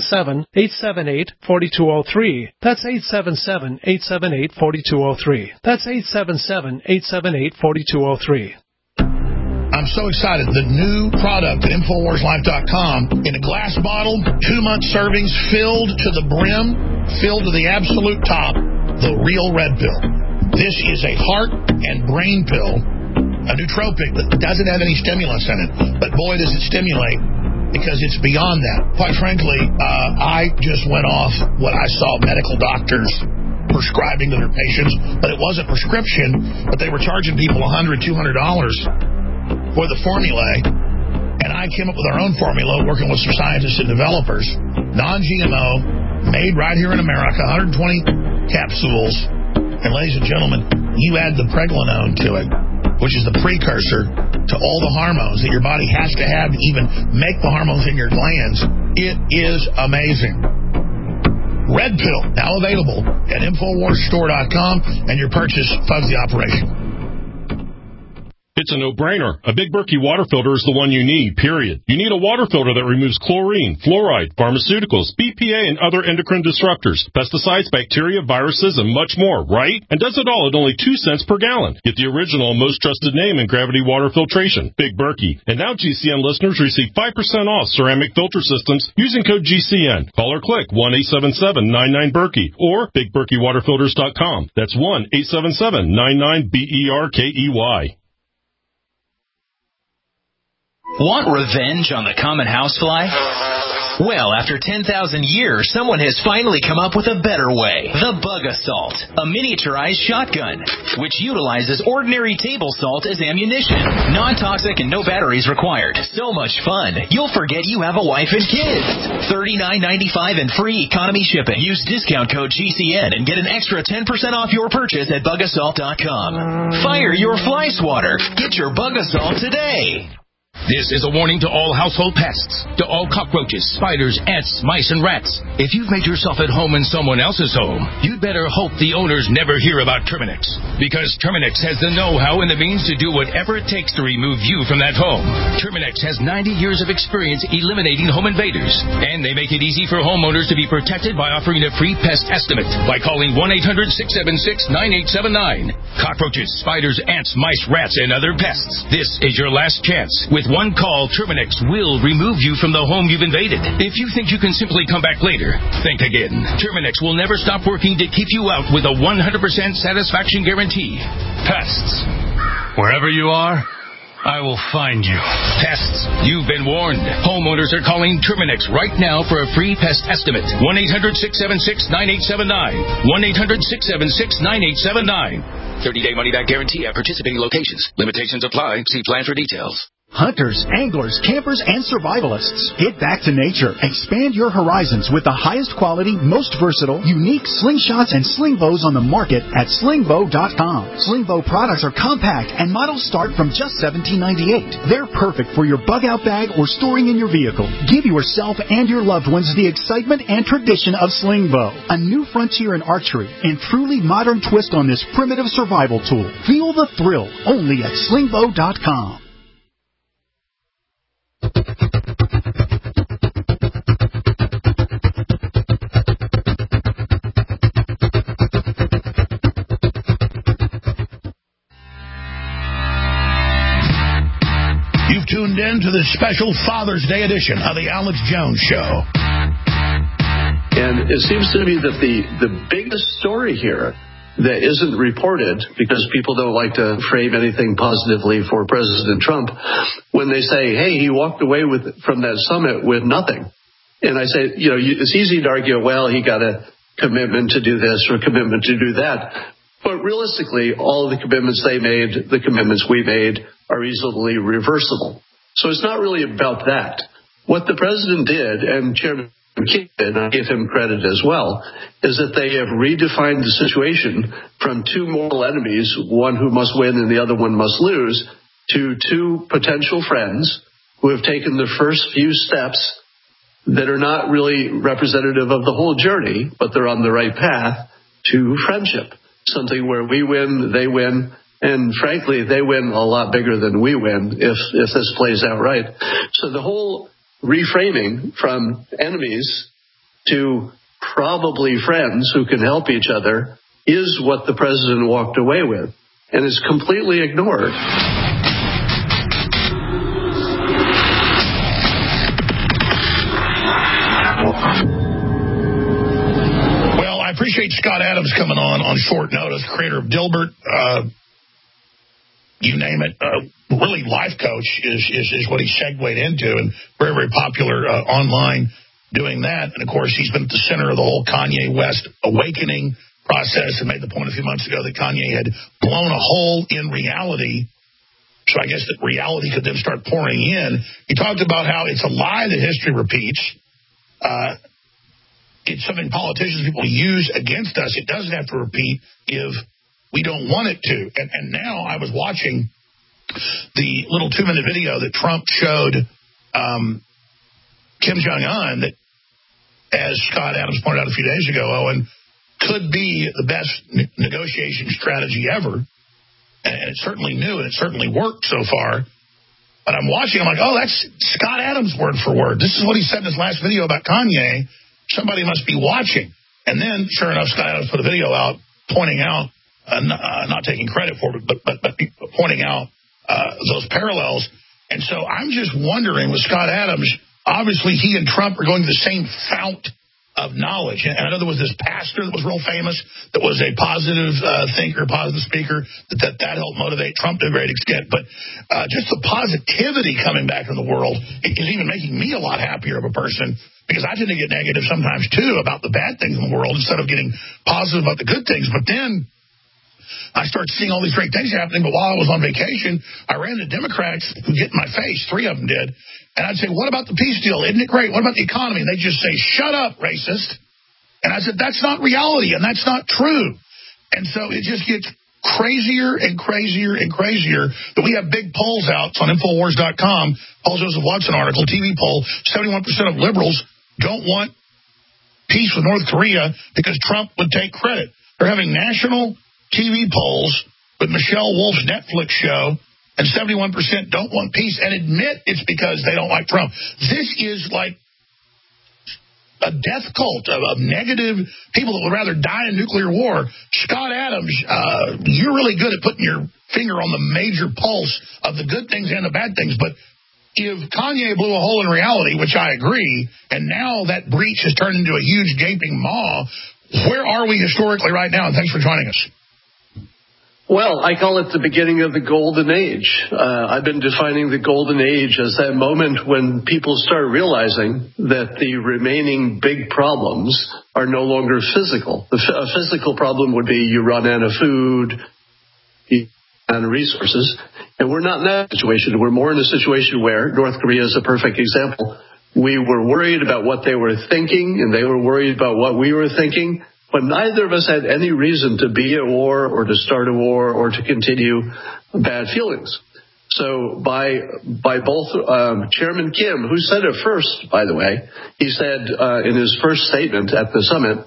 877-878-4203. That's 877-878-4203. That's 877-878-4203. I'm so excited. The new product at InfoWarsLife.com in a glass bottle, 2-month servings, filled to the brim, filled to the absolute top, the real red pill. This is a heart and brain pill, a nootropic that doesn't have any stimulants in it. But boy, does it stimulate, because it's beyond that. Quite frankly, I just went off what I saw medical doctors prescribing to their patients, but it wasn't prescription, but they were charging people $100, $200 for the formulae, and I came up with our own formula working with some scientists and developers, non-GMO, made right here in America, 120 capsules, and ladies and gentlemen, you add the pregnenolone to it, which is the precursor to all the hormones that your body has to have to even make the hormones in your glands. It is amazing. Red Pill, now available at InfoWarsStore.com, and your purchase funds the operation. It's a no-brainer. A Big Berkey water filter is the one you need, period. You need a water filter that removes chlorine, fluoride, pharmaceuticals, BPA, and other endocrine disruptors, pesticides, bacteria, viruses, and much more, right? And does it all at only 2 cents per gallon. Get the original and most trusted name in gravity water filtration, Big Berkey. And now GCN listeners receive 5% off ceramic filter systems using code GCN. Call or click 1-877-99-BERKEY or BigBerkeyWaterFilters.com. That's 1-877-99-BERKEY. Want revenge on the common housefly? Well, after 10,000 years, someone has finally come up with a better way. The Bug Assault, a miniaturized shotgun, which utilizes ordinary table salt as ammunition. Non-toxic and no batteries required. So much fun, you'll forget you have a wife and kids. $39.95 and free economy shipping. Use discount code GCN and get an extra 10% off your purchase at bugassault.com. Fire your fly swatter. Get your Bug Assault today. This is a warning to all household pests, to all cockroaches, spiders, ants, mice, and rats. If you've made yourself at home in someone else's home, you'd better hope the owners never hear about Terminix, because Terminix has the know-how and the means to do whatever it takes to remove you from that home. Terminix has 90 years of experience eliminating home invaders, and they make it easy for homeowners to be protected by offering a free pest estimate by calling 1-800-676-9879. Cockroaches, spiders, ants, mice, rats, and other pests. This is your last chance. With one call, Terminix will remove you from the home you've invaded. If you think you can simply come back later, think again. Terminix will never stop working to keep you out with a 100% satisfaction guarantee. Pests. Wherever you are, I will find you. Pests, you've been warned. Homeowners are calling Terminix right now for a free pest estimate. 1-800-676-9879. 1-800-676-9879. 30-day money-back guarantee at participating locations. Limitations apply. See plan for details. Hunters, anglers, campers, and survivalists. Get back to nature. Expand your horizons with the highest quality, most versatile, unique slingshots and sling bows on the market at slingbow.com. Slingbow products are compact and models start from just $17.98. They're perfect for your bug-out bag or storing in your vehicle. Give yourself and your loved ones the excitement and tradition of Slingbow, a new frontier in archery and truly modern twist on this primitive survival tool. Feel the thrill only at slingbow.com. You've tuned in to the special Father's Day edition of the Alex Jones Show. And it seems to me that the biggest story here that isn't reported, because people don't like to frame anything positively for President Trump, when they say, hey, he walked away from that summit with nothing. And I say, it's easy to argue, well, he got a commitment to do this or a commitment to do that. But realistically, all of the commitments they made, the commitments we made, are easily reversible. So it's not really about that. What the president did, and Chairman King did, and I give him credit as well, is that they have redefined the situation from two mortal enemies, one who must win and the other one must lose, to two potential friends who have taken the first few steps that are not really representative of the whole journey, but they're on the right path to friendship. Something where we win, they win, and frankly, they win a lot bigger than we win if this plays out right. So the whole reframing from enemies to probably friends who can help each other is what the president walked away with, and is completely ignored. Well, I appreciate Scott Adams coming on short notice, creator of Dilbert, you name it. Really, life coach is what he segued into, and very, very popular online doing that. And, of course, he's been at the center of the whole Kanye West awakening process and made the point a few months ago that Kanye had blown a hole in reality. So I guess that reality could then start pouring in. He talked about how it's a lie that history repeats. It's something politicians, people use against us. It doesn't have to repeat if we don't want it to. And now I was watching the little 2-minute video that Trump showed Kim Jong-un that as Scott Adams pointed out a few days ago, Owen, could be the best negotiation strategy ever. And it's certainly new, and it certainly worked so far. But I'm watching, I'm like, oh, that's Scott Adams word for word. This is what he said in his last video about Kanye. Somebody must be watching. And then, sure enough, Scott Adams put a video out pointing out, not taking credit for it, but pointing out those parallels. And so I'm just wondering with Scott Adams, obviously he and Trump are going to the same fount of knowledge. And I know there was this pastor that was real famous that was a positive thinker, positive speaker, that helped motivate Trump to a great extent. But just the positivity coming back in the world is even making me a lot happier of a person, because I tend to get negative sometimes, too, about the bad things in the world instead of getting positive about the good things. But then I start seeing all these great things happening, but while I was on vacation, I ran into Democrats who get in my face. 3 of them did. And I'd say, what about the peace deal? Isn't it great? What about the economy? And they'd just say, shut up, racist. And I said, that's not reality, and that's not true. And so it just gets crazier and crazier and crazier that we have big polls out. It's on Infowars.com, Paul Joseph Watson article, TV poll. 71% of liberals don't want peace with North Korea because Trump would take credit. They're having national TV polls with Michelle Wolf's Netflix show, and 71% don't want peace and admit it's because they don't like Trump. This is like a death cult of negative people that would rather die in nuclear war. Scott Adams, you're really good at putting your finger on the major pulse of the good things and the bad things, but if Kanye blew a hole in reality, which I agree, and now that breach has turned into a huge gaping maw, where are we historically right now? And thanks for joining us. Well, I call it the beginning of the golden age. I've been defining the golden age as that moment when people start realizing that the remaining big problems are no longer physical. A physical problem would be you run out of food, you run out of resources, and we're not in that situation. We're more in a situation where North Korea is a perfect example. We were worried about what they were thinking, and they were worried about what we were thinking. But neither of us had any reason to be at war or to start a war or to continue bad feelings. So by both Chairman Kim, who said it first, by the way, he said in his first statement at the summit,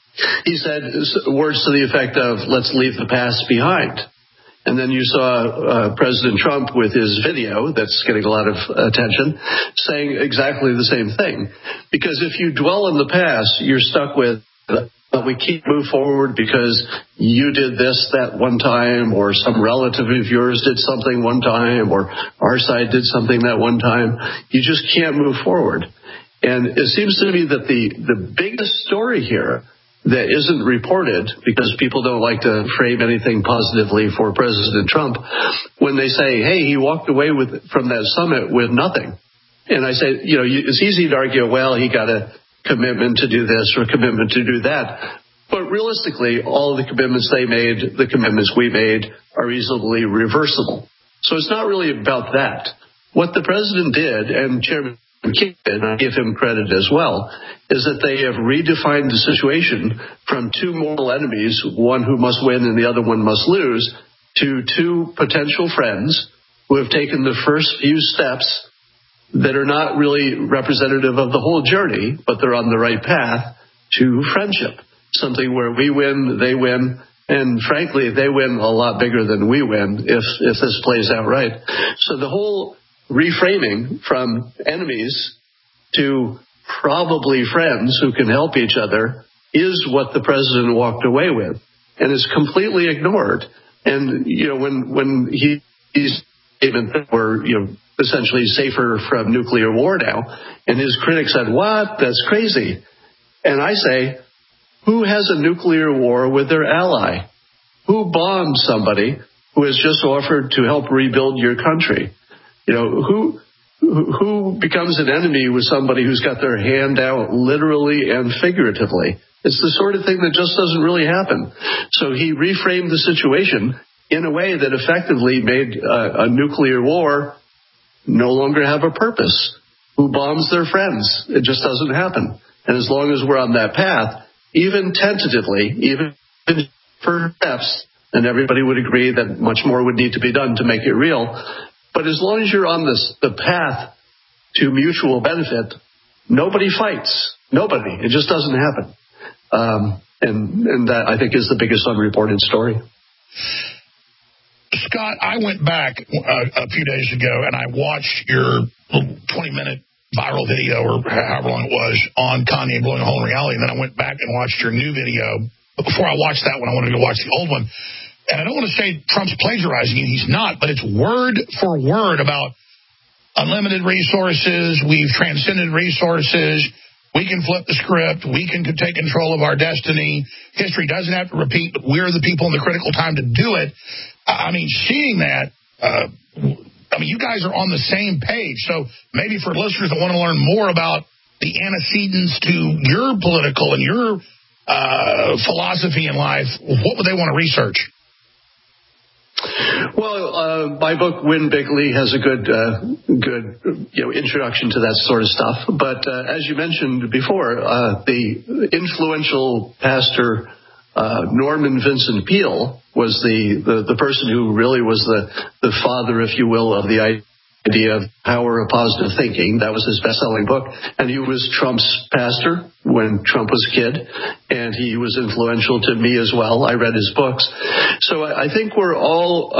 he said words to the effect of, let's leave the past behind. And then you saw President Trump with his video that's getting a lot of attention saying exactly the same thing. Because if you dwell in the past, you're stuck with, we can't move forward because you did this that one time, or some relative of yours did something one time, or our side did something that one time. You just can't move forward. And it seems to me that the biggest story here that isn't reported, because people don't like to frame anything positively for President Trump, when they say, hey, he walked away from that summit with nothing. And I say, it's easy to argue, well, he got a commitment to do this or commitment to do that. But realistically, all of the commitments they made, the commitments we made, are easily reversible. So it's not really about that. What the president did, and Chairman Kim did, and I give him credit as well, is that they have redefined the situation from 2 mortal enemies, one who must win and the other one must lose, to 2 potential friends who have taken the first few steps that are not really representative of the whole journey, but they're on the right path to friendship. Something where we win, they win, and frankly, they win a lot bigger than we win if this plays out right. So the whole reframing from enemies to probably friends who can help each other is what the president walked away with, and is completely ignored. And when he's even we're essentially safer from nuclear war now, and his critics said, "What? That's crazy." And I say, who has a nuclear war with their ally? Who bombed somebody who has just offered to help rebuild your country? Who becomes an enemy with somebody who's got their hand out literally and figuratively? It's the sort of thing that just doesn't really happen. So he reframed the situation in a way that effectively made a nuclear war no longer have a purpose. Who bombs their friends? It just doesn't happen. And as long as we're on that path, even tentatively, even for steps, and everybody would agree that much more would need to be done to make it real, but as long as you're on the path to mutual benefit, nobody fights. Nobody. It just doesn't happen. And that, I think, is the biggest unreported story. Scott, I went back a few days ago and I watched your 20-minute viral video, or however long it was, on Kanye blowing a hole in reality. And then I went back and watched your new video. But before I watched that one, I wanted to go watch the old one. And I don't want to say Trump's plagiarizing it. He's not. But it's word for word about unlimited resources. We've transcended resources. We can flip the script. We can take control of our destiny. History doesn't have to repeat, but we're the people in the critical time to do it. I mean, seeing that, you guys are on the same page. So maybe for listeners that want to learn more about the antecedents to your political and your philosophy in life, what would they want to research? Well, my book Win Bigly has a good introduction to that sort of stuff. But as you mentioned before, the influential pastor Norman Vincent Peale was the person who really was the father, if you will, of the idea of power of positive thinking. That was his best-selling book. And he was Trump's pastor when Trump was a kid. And he was influential to me as well. I read his books. So I think we all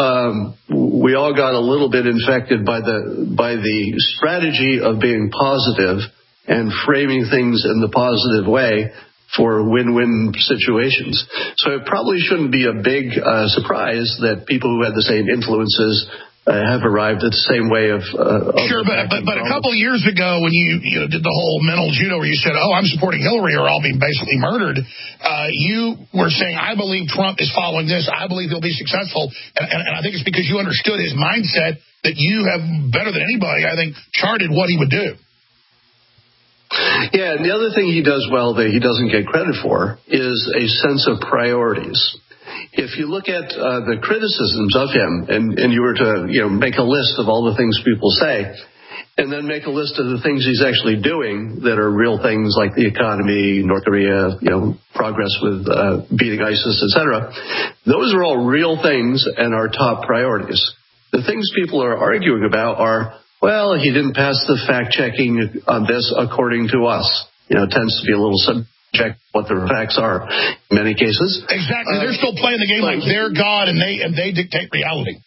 got a little bit infected by the strategy of being positive and framing things in the positive way for win-win situations. So it probably shouldn't be a big surprise that people who had the same influences have arrived at the same way of sure, but a couple of years ago when you did the whole mental judo where you said, I'm supporting Hillary or I'll be basically murdered, you were saying, I believe Trump is following this. I believe he'll be successful. And I think it's because you understood his mindset that you have, better than anybody, I think, charted what he would do. Yeah, and the other thing he does well that he doesn't get credit for is a sense of priorities. If you look at the criticisms of him, and you were to make a list of all the things people say, and then make a list of the things he's actually doing that are real things like the economy, North Korea, progress with beating ISIS, etc. Those are all real things and are top priorities. The things people are arguing about are, well, he didn't pass the fact-checking on this according to us. It tends to be a little subject what the facts are in many cases. Exactly. They're still playing the game like they're God and they dictate reality.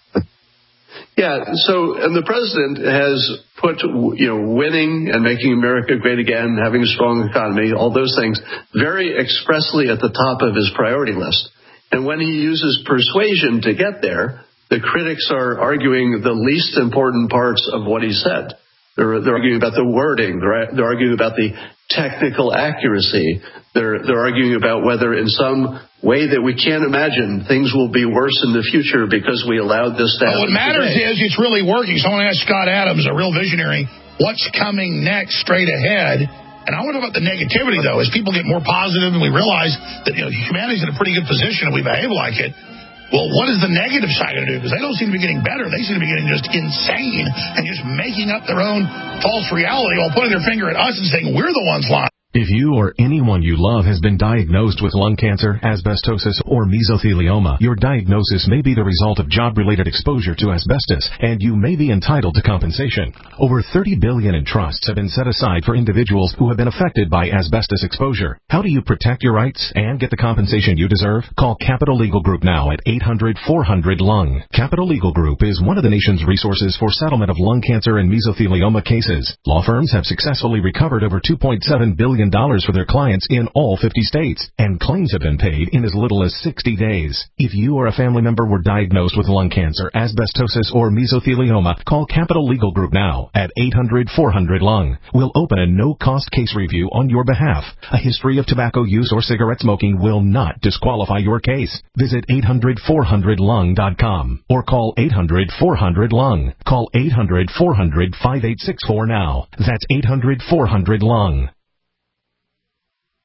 Yeah, and the president has put, winning and making America great again, having a strong economy, all those things, very expressly at the top of his priority list. And when he uses persuasion to get there, the critics are arguing the least important parts of what he said. They're arguing about the wording. They're arguing about the technical accuracy. They're arguing about whether in some way that we can't imagine things will be worse in the future because we allowed this to happen. What matters is it's really working. Someone asked Scott Adams, a real visionary, what's coming next straight ahead? And I wonder about the negativity, though, as people get more positive and we realize that humanity's in a pretty good position and we behave like it. Well, what is the negative side going to do? Because they don't seem to be getting better. They seem to be getting just insane and just making up their own false reality while putting their finger at us and saying we're the ones lying. If you or anyone you love has been diagnosed with lung cancer, asbestosis, or mesothelioma, your diagnosis may be the result of job-related exposure to asbestos, and you may be entitled to compensation. Over $30 billion in trusts have been set aside for individuals who have been affected by asbestos exposure. How do you protect your rights and get the compensation you deserve? Call Capital Legal Group now at 800-400-LUNG. Capital Legal Group is one of the nation's resources for settlement of lung cancer and mesothelioma cases. Law firms have successfully recovered over $2.7 billion for their clients in all 50 states, and claims have been paid in as little as 60 days. If you or a family member were diagnosed with lung cancer, asbestosis, or mesothelioma, call Capital Legal Group now at 800-400-LUNG. We'll open a no-cost case review on your behalf. A history of tobacco use or cigarette smoking will not disqualify your case. Visit 800-400-LUNG.com or call 800-400-LUNG. Call 800-400-5864 now. That's 800-400-LUNG.